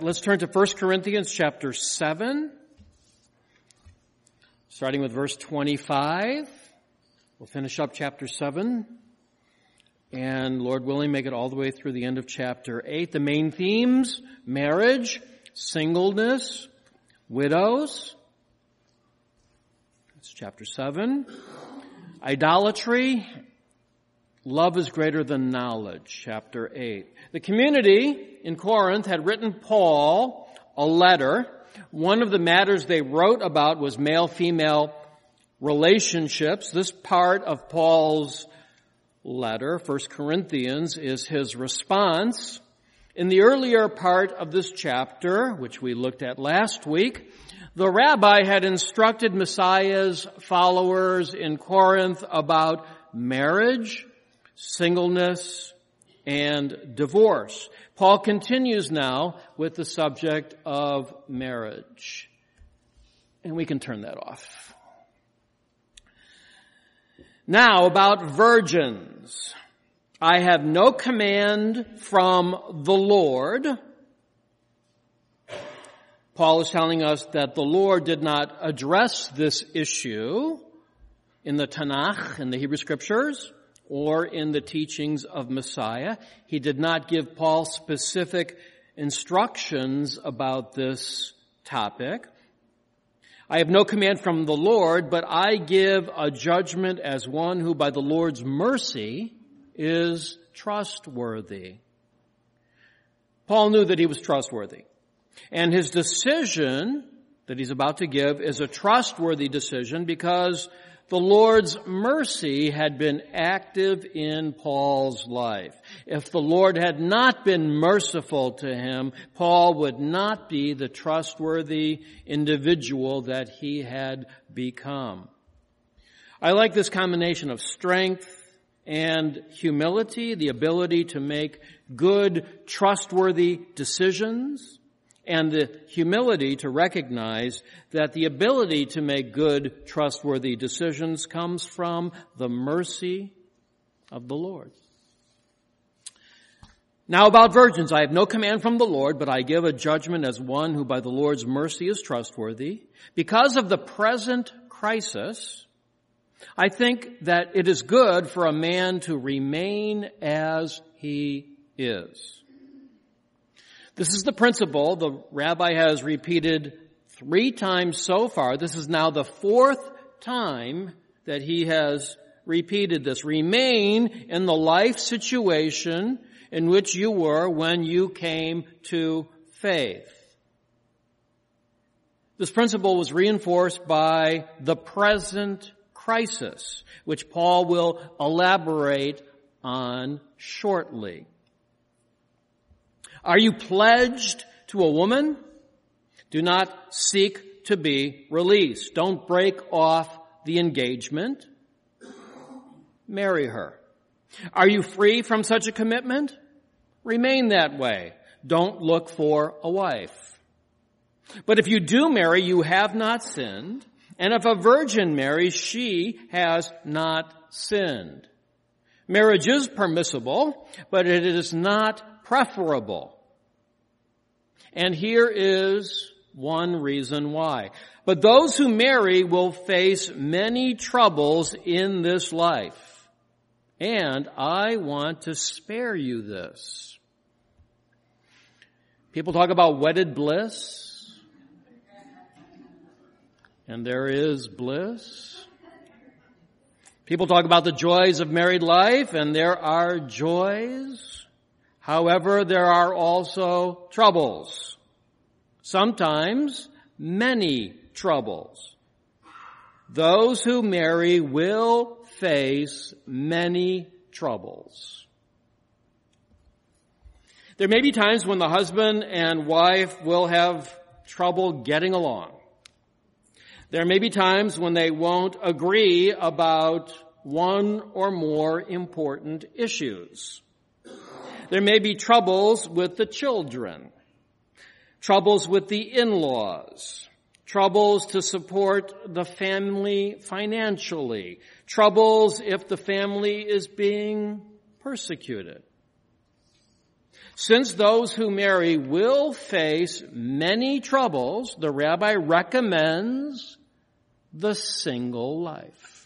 Let's turn to 1 Corinthians chapter 7, starting with verse 25. We'll finish up chapter 7, and Lord willing, make it all the way through the end of chapter 8. The main themes: marriage, singleness, widows. That's chapter 7. Idolatry, love is greater than knowledge, chapter 8. The community in Corinth had written Paul a letter. One of the matters they wrote about was male-female relationships. This part of Paul's letter, 1 Corinthians, is his response. In the earlier part of this chapter, which we looked at last week, the rabbi had instructed Messiah's followers in Corinth about marriage, singleness, and divorce. Paul continues now with the subject of marriage. And we can turn that off. Now, about virgins. I have no command from the Lord. Paul is telling us that the Lord did not address this issue in the Tanakh, in the Hebrew Scriptures, or in the teachings of Messiah. He did not give Paul specific instructions about this topic. I have no command from the Lord, but I give a judgment as one who by the Lord's mercy is trustworthy. Paul knew that he was trustworthy. And his decision that he's about to give is a trustworthy decision because the Lord's mercy had been active in Paul's life. If the Lord had not been merciful to him, Paul would not be the trustworthy individual that he had become. I like this combination of strength and humility, the ability to make good, trustworthy decisions, and the humility to recognize that the ability to make good, trustworthy decisions comes from the mercy of the Lord. Now about virgins, I have no command from the Lord, but I give a judgment as one who by the Lord's mercy is trustworthy. Because of the present crisis, I think that it is good for a man to remain as he is. This is the principle the rabbi has repeated 3 times so far. This is now the 4th time that he has repeated this. Remain in the life situation in which you were when you came to faith. This principle was reinforced by the present crisis, which Paul will elaborate on shortly. Are you pledged to a woman? Do not seek to be released. Don't break off the engagement. Marry her. Are you free from such a commitment? Remain that way. Don't look for a wife. But if you do marry, you have not sinned. And if a virgin marries, she has not sinned. Marriage is permissible, but it is not preferable. And here is one reason why. But those who marry will face many troubles in this life. And I want to spare you this. People talk about wedded bliss. And there is bliss. People talk about the joys of married life, and there are joys. However, there are also troubles. Sometimes many troubles. Those who marry will face many troubles. There may be times when the husband and wife will have trouble getting along. There may be times when they won't agree about one or more important issues. There may be troubles with the children, troubles with the in-laws, troubles to support the family financially, troubles if the family is being persecuted. Since those who marry will face many troubles, the rabbi recommends the single life.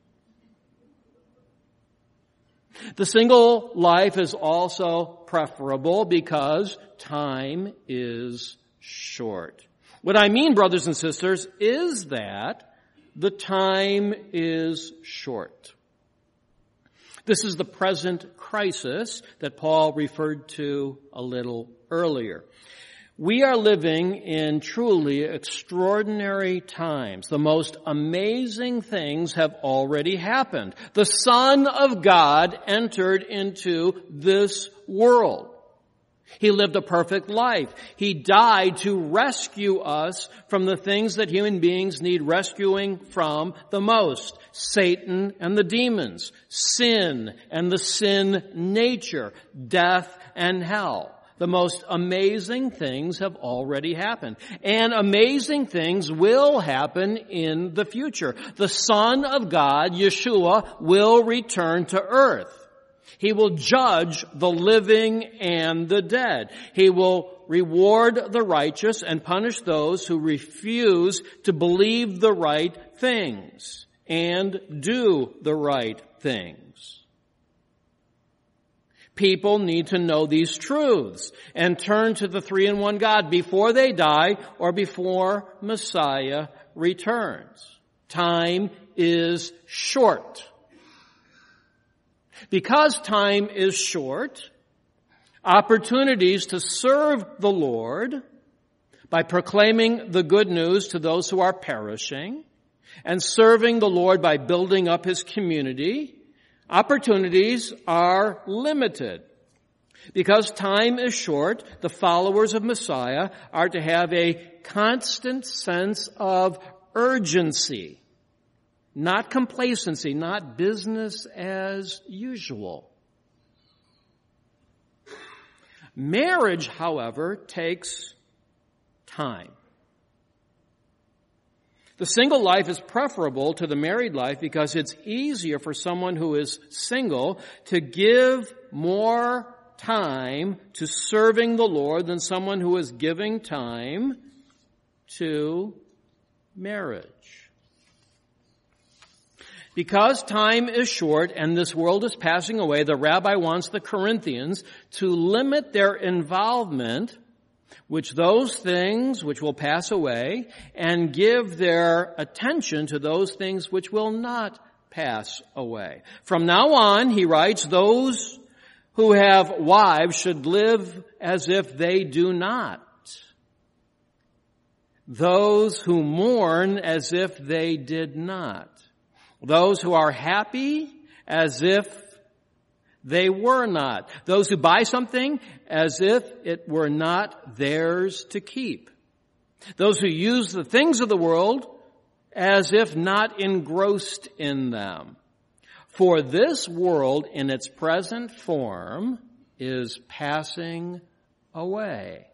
The single life is also preferable because time is short. What I mean, brothers and sisters, is that the time is short. This is the present crisis that Paul referred to a little earlier. We are living in truly extraordinary times. The most amazing things have already happened. The Son of God entered into this world. He lived a perfect life. He died to rescue us from the things that human beings need rescuing from the most. Satan and the demons, sin and the sin nature, death and hell. The most amazing things have already happened. And amazing things will happen in the future. The Son of God, Yeshua, will return to earth. He will judge the living and the dead. He will reward the righteous and punish those who refuse to believe the right things and do the right things. People need to know these truths and turn to the three-in-one God before they die or before Messiah returns. Time is short. Because time is short, opportunities to serve the Lord by proclaiming the good news to those who are perishing and serving the Lord by building up His community, opportunities are limited. Because time is short, the followers of Messiah are to have a constant sense of urgency. Not complacency, not business as usual. Marriage, however, takes time. The single life is preferable to the married life because it's easier for someone who is single to give more time to serving the Lord than someone who is giving time to marriage. Because time is short and this world is passing away, the rabbi wants the Corinthians to limit their involvement with those things which will pass away and give their attention to those things which will not pass away. From now on, he writes, those who have wives should live as if they do not. Those who mourn as if they did not. Those who are happy as if they were not. Those who buy something as if it were not theirs to keep. Those who use the things of the world as if not engrossed in them. For this world in its present form is passing away.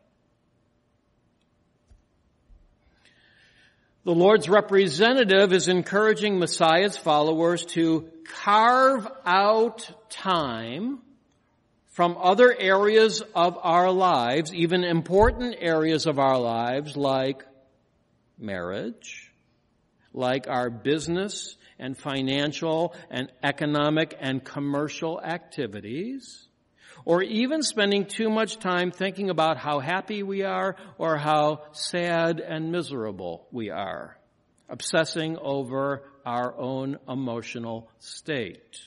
The Lord's representative is encouraging Messiah's followers to carve out time from other areas of our lives, even important areas of our lives like marriage, like our business and financial and economic and commercial activities, or even spending too much time thinking about how happy we are or how sad and miserable we are, obsessing over our own emotional state.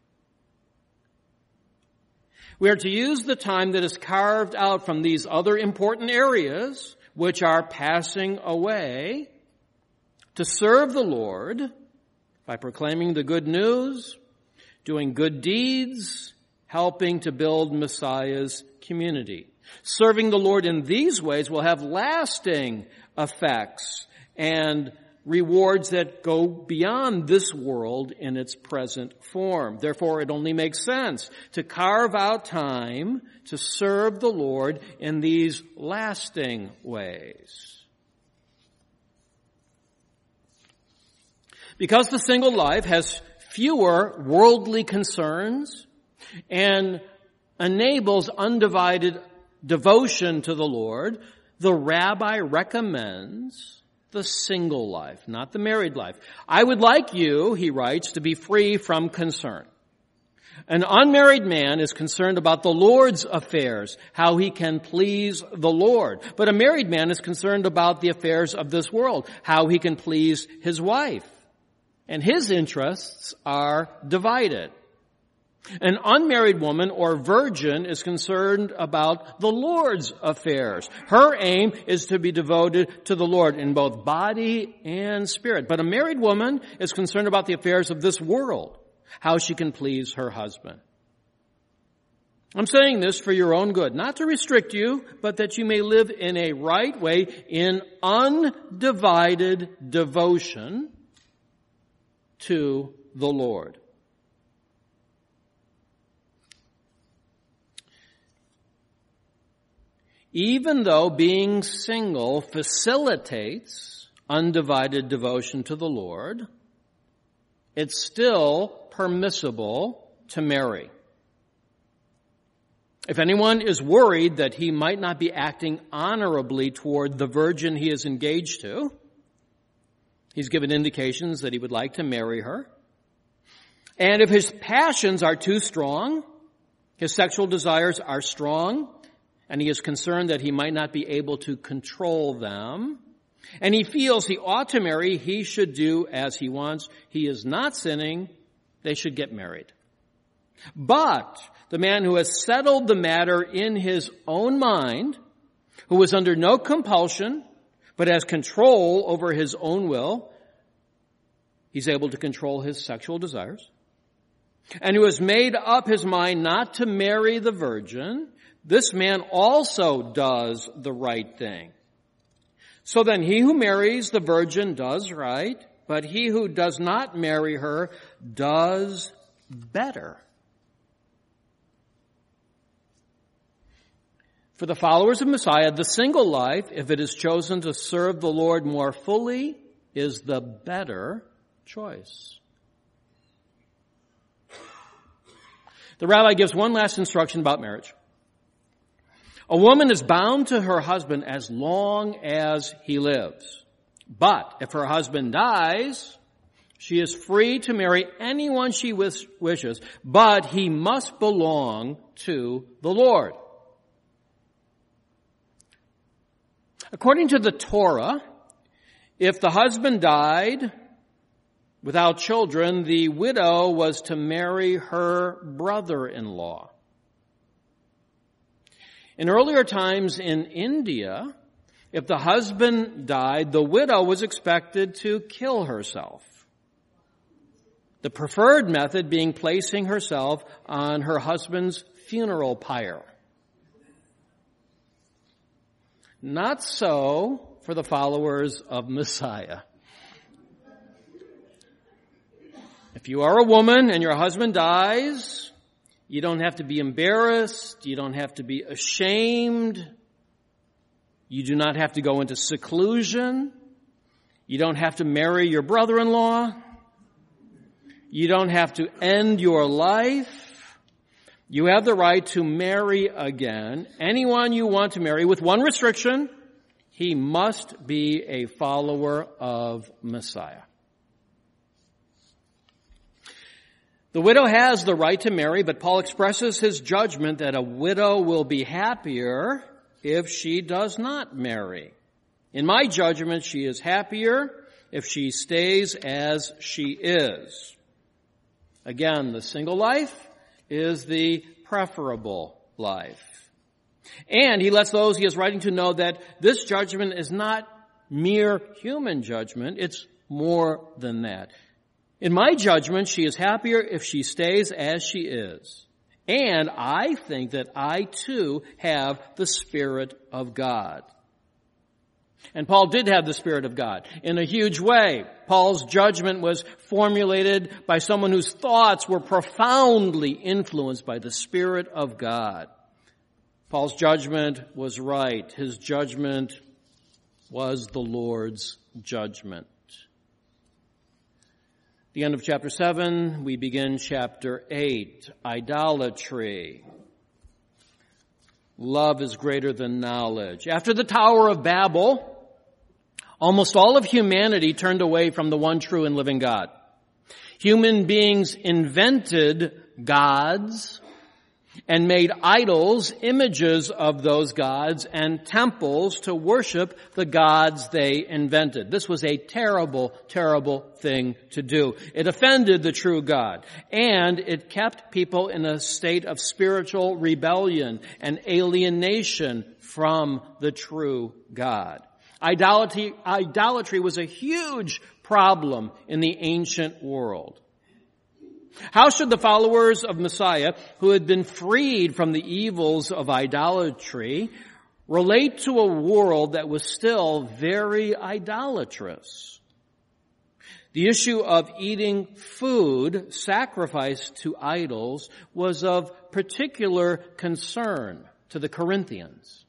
We are to use the time that is carved out from these other important areas, which are passing away, to serve the Lord by proclaiming the good news, doing good deeds, helping to build Messiah's community. Serving the Lord in these ways will have lasting effects and rewards that go beyond this world in its present form. Therefore, it only makes sense to carve out time to serve the Lord in these lasting ways. Because the single life has fewer worldly concerns and enables undivided devotion to the Lord, the rabbi recommends the single life, not the married life. I would like you, he writes, to be free from concern. An unmarried man is concerned about the Lord's affairs, how he can please the Lord. But a married man is concerned about the affairs of this world, how he can please his wife. And his interests are divided. An unmarried woman or virgin is concerned about the Lord's affairs. Her aim is to be devoted to the Lord in both body and spirit. But a married woman is concerned about the affairs of this world, how she can please her husband. I'm saying this for your own good, not to restrict you, but that you may live in a right way in undivided devotion to the Lord. Even though being single facilitates undivided devotion to the Lord, it's still permissible to marry. If anyone is worried that he might not be acting honorably toward the virgin he is engaged to, he's given indications that he would like to marry her. And if his passions are too strong, his sexual desires are strong, and he is concerned that he might not be able to control them, and he feels he ought to marry, he should do as he wants. He is not sinning. They should get married. But the man who has settled the matter in his own mind, who is under no compulsion, but has control over his own will, he's able to control his sexual desires, and who has made up his mind not to marry the virgin, this man also does the right thing. So then he who marries the virgin does right, but he who does not marry her does better. For the followers of Messiah, the single life, if it is chosen to serve the Lord more fully, is the better choice. The rabbi gives one last instruction about marriage. A woman is bound to her husband as long as he lives. But if her husband dies, she is free to marry anyone she wishes, but he must belong to the Lord. According to the Torah, if the husband died without children, the widow was to marry her brother-in-law. In earlier times in India, if the husband died, the widow was expected to kill herself. The preferred method being placing herself on her husband's funeral pyre. Not so for the followers of Messiah. If you are a woman and your husband dies, you don't have to be embarrassed. You don't have to be ashamed. You do not have to go into seclusion. You don't have to marry your brother-in-law. You don't have to end your life. You have the right to marry again anyone you want to marry, with one restriction: he must be a follower of Messiah. The widow has the right to marry, but Paul expresses his judgment that a widow will be happier if she does not marry. In my judgment, she is happier if she stays as she is. Again, the single life is the preferable life. And he lets those he is writing to know that this judgment is not mere human judgment, it's more than that. In my judgment, she is happier if she stays as she is. And I think that I too have the Spirit of God. And Paul did have the Spirit of God in a huge way. Paul's judgment was formulated by someone whose thoughts were profoundly influenced by the Spirit of God. Paul's judgment was right. His judgment was the Lord's judgment. The end of chapter 7, we begin chapter 8, idolatry. love is greater than knowledge. After the Tower of Babel, almost all of humanity turned away from the one true and living God. Human beings invented gods and made idols, images of those gods, and temples to worship the gods they invented. This was a terrible, terrible thing to do. It offended the true God, and it kept people in a state of spiritual rebellion and alienation from the true God. Idolatry was a huge problem in the ancient world. How should the followers of Messiah, who had been freed from the evils of idolatry, relate to a world that was still very idolatrous? The issue of eating food sacrificed to idols was of particular concern to the Corinthians.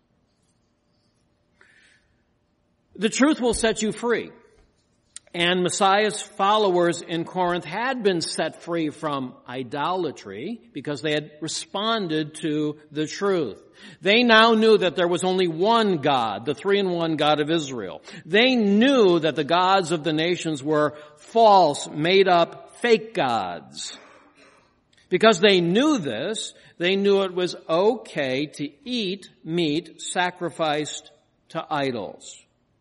The truth will set you free. And Messiah's followers in Corinth had been set free from idolatry because they had responded to the truth. They now knew that there was only one God, the three-in-one God of Israel. They knew that the gods of the nations were false, made-up, fake gods. Because they knew this, they knew it was okay to eat meat sacrificed to idols.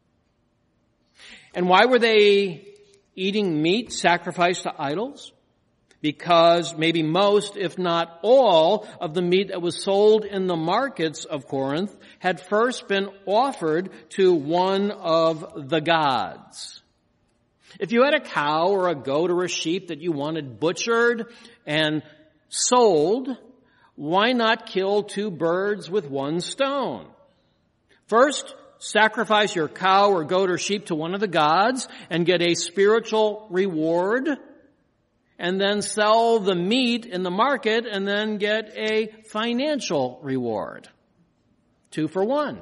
And why were they eating meat sacrificed to idols? Because maybe most, if not all, of the meat that was sold in the markets of Corinth had first been offered to one of the gods. If you had a cow or a goat or a sheep that you wanted butchered and sold, why not kill two birds with one stone? First, sacrifice your cow or goat or sheep to one of the gods and get a spiritual reward, and then sell the meat in the market and then get a financial reward. 2 for 1.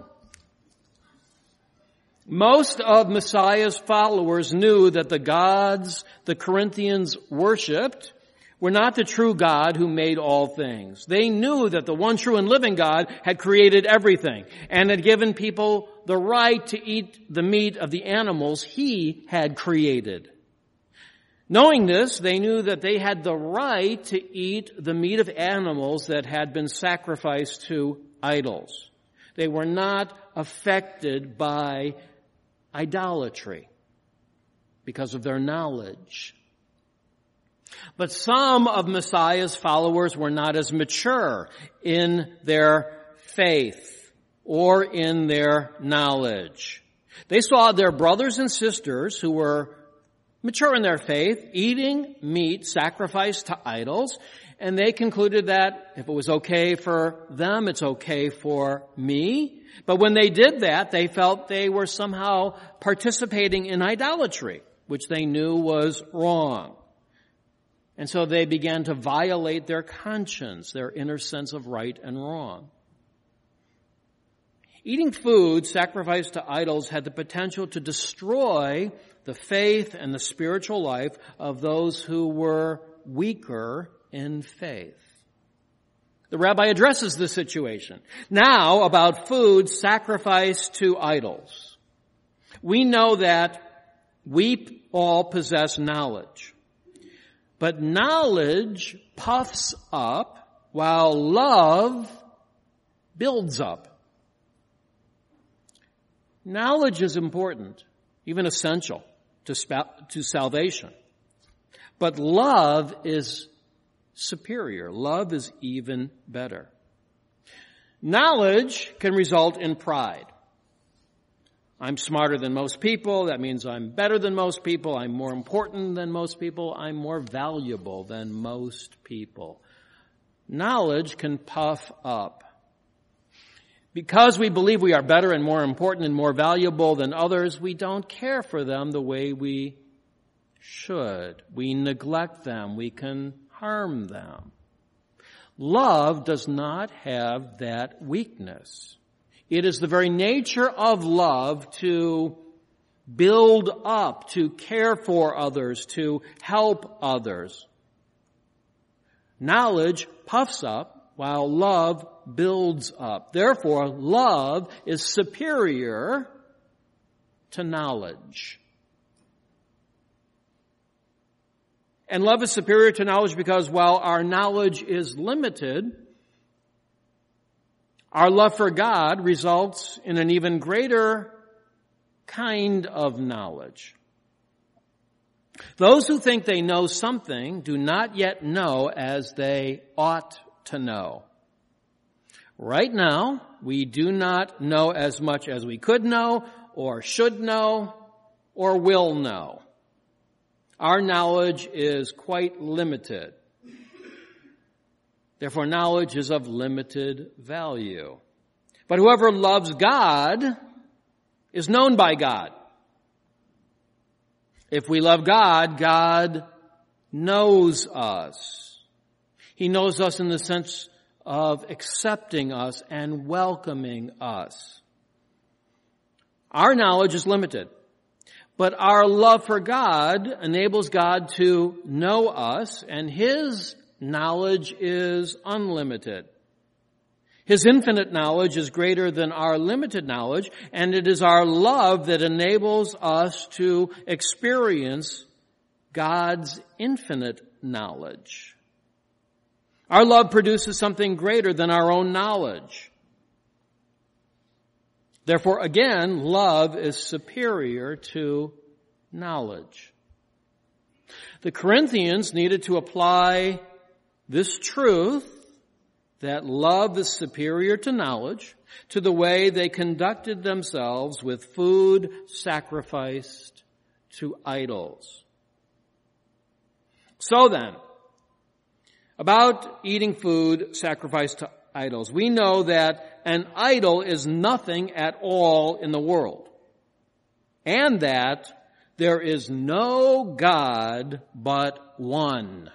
Most of Messiah's followers knew that the gods the Corinthians worshipped were not the true God who made all things. They knew that the one true and living God had created everything and had given people the right to eat the meat of the animals he had created. Knowing this, they knew that they had the right to eat the meat of animals that had been sacrificed to idols. They were not affected by idolatry because of their knowledge. But some of Messiah's followers were not as mature in their faith or in their knowledge. They saw their brothers and sisters who were mature in their faith eating meat sacrificed to idols, and they concluded that if it was okay for them, it's okay for me. But when they did that, they felt they were somehow participating in idolatry, which they knew was wrong. And so they began to violate their conscience, their inner sense of right and wrong. Eating food sacrificed to idols had the potential to destroy the faith and the spiritual life of those who were weaker in faith. The rabbi addresses this situation. Now, about food sacrificed to idols. We know that we all possess knowledge. But knowledge puffs up while love builds up. Knowledge is important, even essential to salvation. But love is superior. Love is even better. Knowledge can result in pride. I'm smarter than most people. That means I'm better than most people. I'm more important than most people. I'm more valuable than most people. Knowledge can puff up. Because we believe we are better and more important and more valuable than others, we don't care for them the way we should. We neglect them. We can harm them. Love does not have that weakness. It is the very nature of love to build up, to care for others, to help others. Knowledge puffs up while love builds up. Therefore, love is superior to knowledge. And love is superior to knowledge because while our knowledge is limited, our love for God results in an even greater kind of knowledge. Those who think they know something do not yet know as they ought to know. Right now, we do not know as much as we could know, or should know, or will know. Our knowledge is quite limited. Therefore, knowledge is of limited value. But whoever loves God is known by God. If we love God, God knows us. He knows us in the sense of accepting us and welcoming us. Our knowledge is limited, but our love for God enables God to know us, and His knowledge is unlimited. His infinite knowledge is greater than our limited knowledge, and it is our love that enables us to experience God's infinite knowledge. Our love produces something greater than our own knowledge. Therefore, again, love is superior to knowledge. The Corinthians needed to apply this truth, that love is superior to knowledge, to the way they conducted themselves with food sacrificed to idols. So then, about eating food sacrificed to idols, we know that an idol is nothing at all in the world, and that there is no God but one.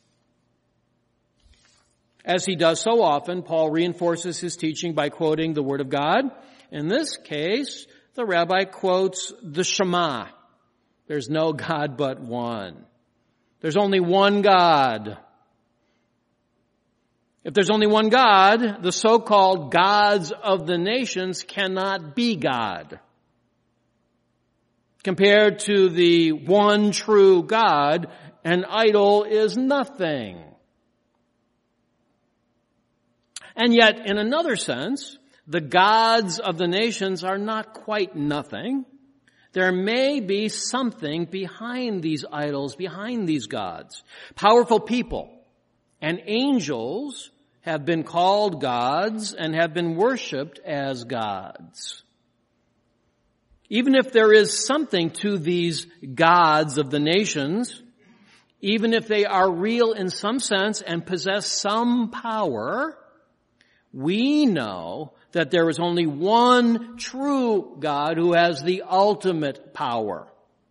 As he does so often, Paul reinforces his teaching by quoting the Word of God. In this case, the rabbi quotes the Shema. There's no God but one. There's only one God. If there's only one God, the so-called gods of the nations cannot be God. Compared to the one true God, an idol is nothing. And yet, in another sense, the gods of the nations are not quite nothing. There may be something behind these idols, behind these gods. Powerful people and angels have been called gods and have been worshipped as gods. Even if there is something to these gods of the nations, even if they are real in some sense and possess some power, we know that there is only one true God who has the ultimate power.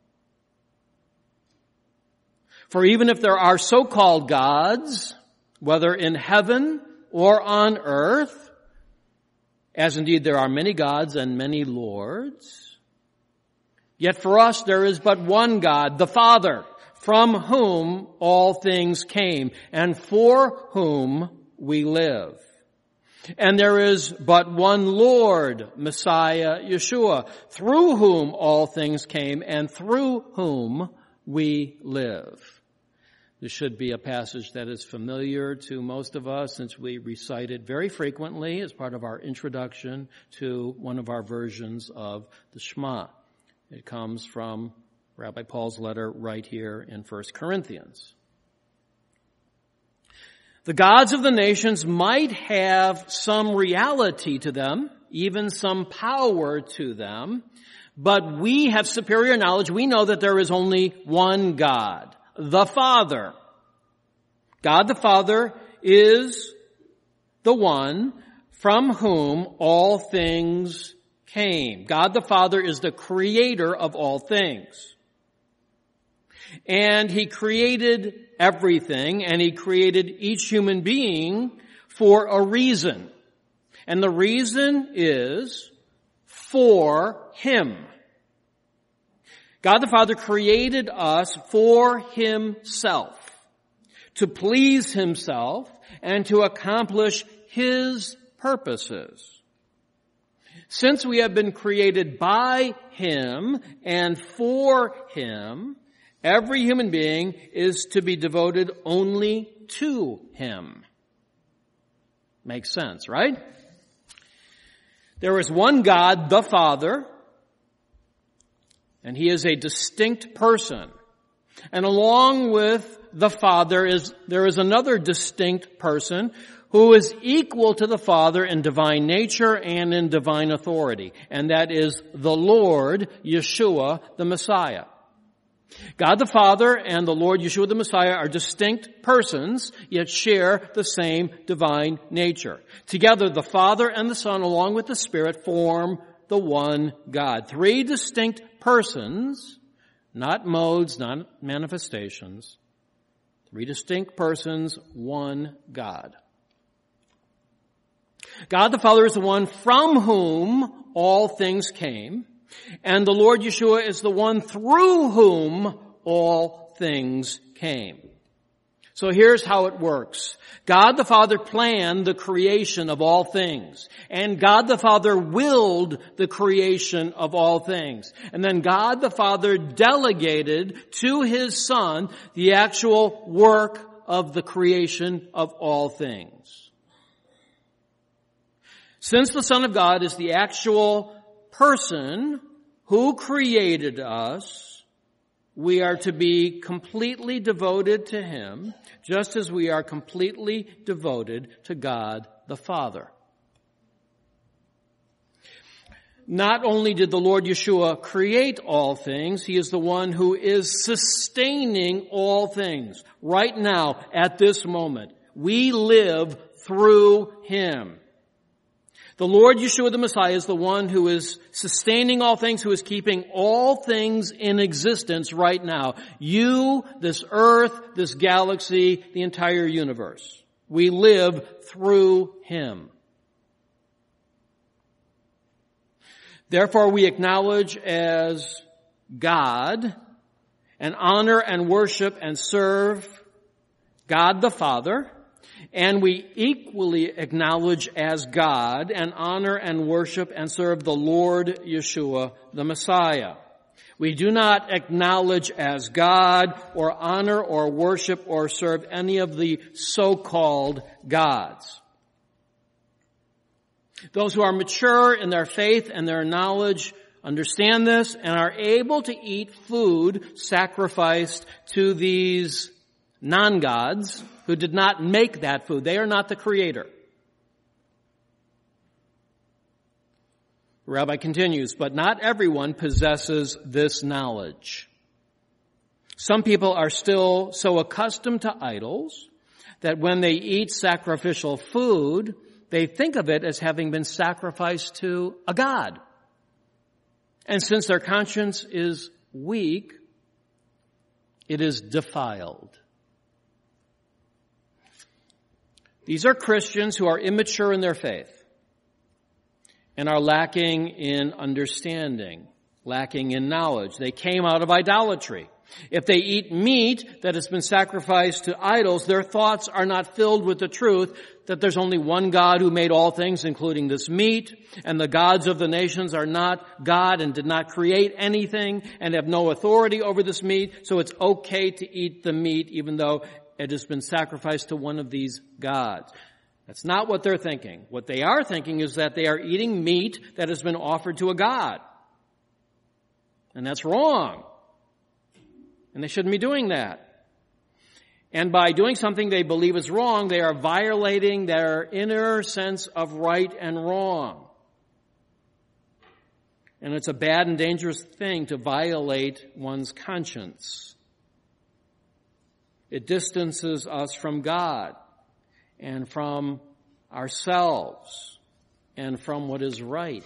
For even if there are so-called gods, whether in heaven or on earth, as indeed there are many gods and many lords, yet for us there is but one God, the Father, from whom all things came and for whom we live. And there is but one Lord, Messiah, Yeshua, through whom all things came and through whom we live. This should be a passage that is familiar to most of us since we recite it very frequently as part of our introduction to one of our versions of the Shema. It comes from Rabbi Paul's letter right here in 1 Corinthians. The gods of the nations might have some reality to them, even some power to them, but we have superior knowledge. We know that there is only one God, the Father. God the Father is the one from whom all things came. God the Father is the creator of all things. And He created everything, and He created each human being for a reason. And the reason is for Him. God the Father created us for Himself, to please Himself and to accomplish His purposes. Since we have been created by Him and for Him, every human being is to be devoted only to Him. Makes sense, right? There is one God, the Father, and He is a distinct person. And along with the Father there is another distinct person who is equal to the Father in divine nature and in divine authority. And that is the Lord, Yeshua, the Messiah. God the Father and the Lord Yeshua the Messiah are distinct persons, yet share the same divine nature. Together, the Father and the Son, along with the Spirit, form the one God. Three distinct persons, not modes, not manifestations. Three distinct persons, one God. God the Father is the one from whom all things came, and the Lord Yeshua is the one through whom all things came. So here's how it works. God the Father planned the creation of all things, and God the Father willed the creation of all things. And then God the Father delegated to His Son the actual work of the creation of all things. Since the Son of God is the actual person who created us, we are to be completely devoted to Him, just as we are completely devoted to God the Father. Not only did the Lord Yeshua create all things, He is the one who is sustaining all things. Right now, at this moment, we live through Him. The Lord Yeshua the Messiah is the one who is sustaining all things, who is keeping all things in existence right now. You, this earth, this galaxy, the entire universe. We live through Him. Therefore, we acknowledge as God and honor and worship and serve God the Father. And we equally acknowledge as God and honor and worship and serve the Lord Yeshua, the Messiah. We do not acknowledge as God or honor or worship or serve any of the so-called gods. Those who are mature in their faith and their knowledge understand this and are able to eat food sacrificed to these non-gods who did not make that food. They are not the creator. The rabbi continues, but not everyone possesses this knowledge. Some people are still so accustomed to idols that when they eat sacrificial food, they think of it as having been sacrificed to a god. And since their conscience is weak, it is defiled. These are Christians who are immature in their faith and are lacking in understanding, lacking in knowledge. They came out of idolatry. If they eat meat that has been sacrificed to idols, their thoughts are not filled with the truth that there's only one God who made all things, including this meat, and the gods of the nations are not God and did not create anything and have no authority over this meat, so it's okay to eat the meat even though it has been sacrificed to one of these gods. That's not what they're thinking. What they are thinking is that they are eating meat that has been offered to a god. And that's wrong. And they shouldn't be doing that. And by doing something they believe is wrong, they are violating their inner sense of right and wrong. And it's a bad and dangerous thing to violate one's conscience. It distances us from God and from ourselves and from what is right.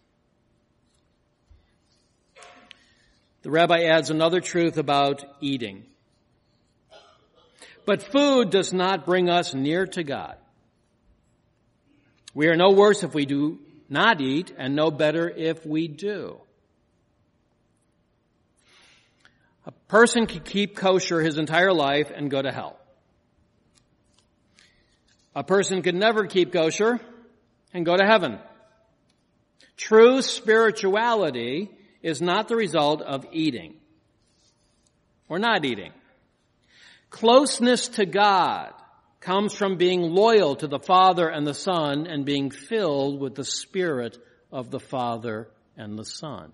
The rabbi adds another truth about eating. But food does not bring us near to God. We are no worse if we do not eat, and no better if we do. A person can keep kosher his entire life and go to hell. A person could never keep kosher, and go to heaven. True spirituality is not the result of eating or not eating. Closeness to God comes from being loyal to the Father and the Son and being filled with the Spirit of the Father and the Son.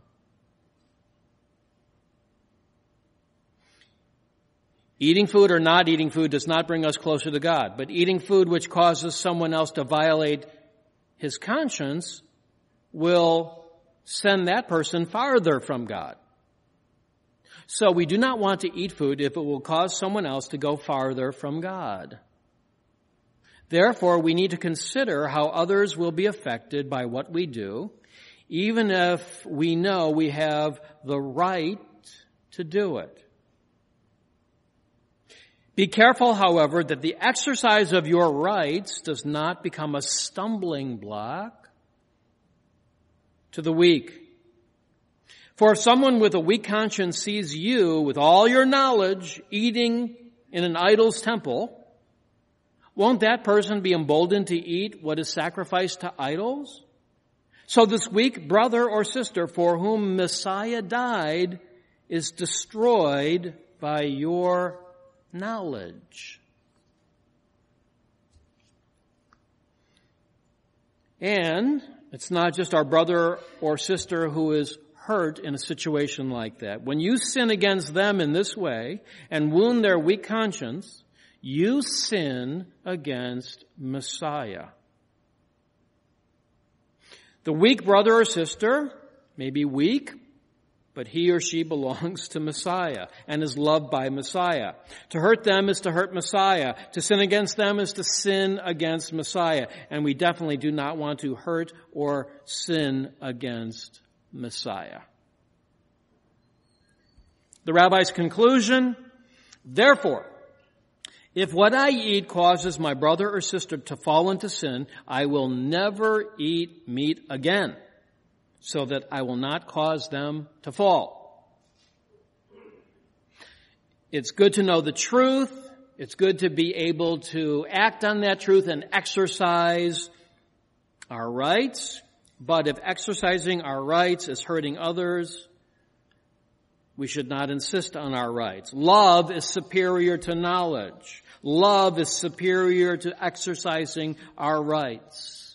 Eating food or not eating food does not bring us closer to God, but eating food which causes someone else to violate his conscience will send that person farther from God. So we do not want to eat food if it will cause someone else to go farther from God. Therefore, we need to consider how others will be affected by what we do, even if we know we have the right to do it. Be careful, however, that the exercise of your rights does not become a stumbling block to the weak. For if someone with a weak conscience sees you, with all your knowledge, eating in an idol's temple, won't that person be emboldened to eat what is sacrificed to idols? So this weak brother or sister for whom Messiah died is destroyed by your knowledge. And it's not just our brother or sister who is hurt in a situation like that. When you sin against them in this way and wound their weak conscience, you sin against Messiah. The weak brother or sister may be weak, but he or she belongs to Messiah and is loved by Messiah. To hurt them is to hurt Messiah. To sin against them is to sin against Messiah. And we definitely do not want to hurt or sin against Messiah. The rabbi's conclusion, therefore, if what I eat causes my brother or sister to fall into sin, I will never eat meat again, so that I will not cause them to fall. It's good to know the truth. It's good to be able to act on that truth and exercise our rights. But if exercising our rights is hurting others, we should not insist on our rights. Love is superior to knowledge. Love is superior to exercising our rights.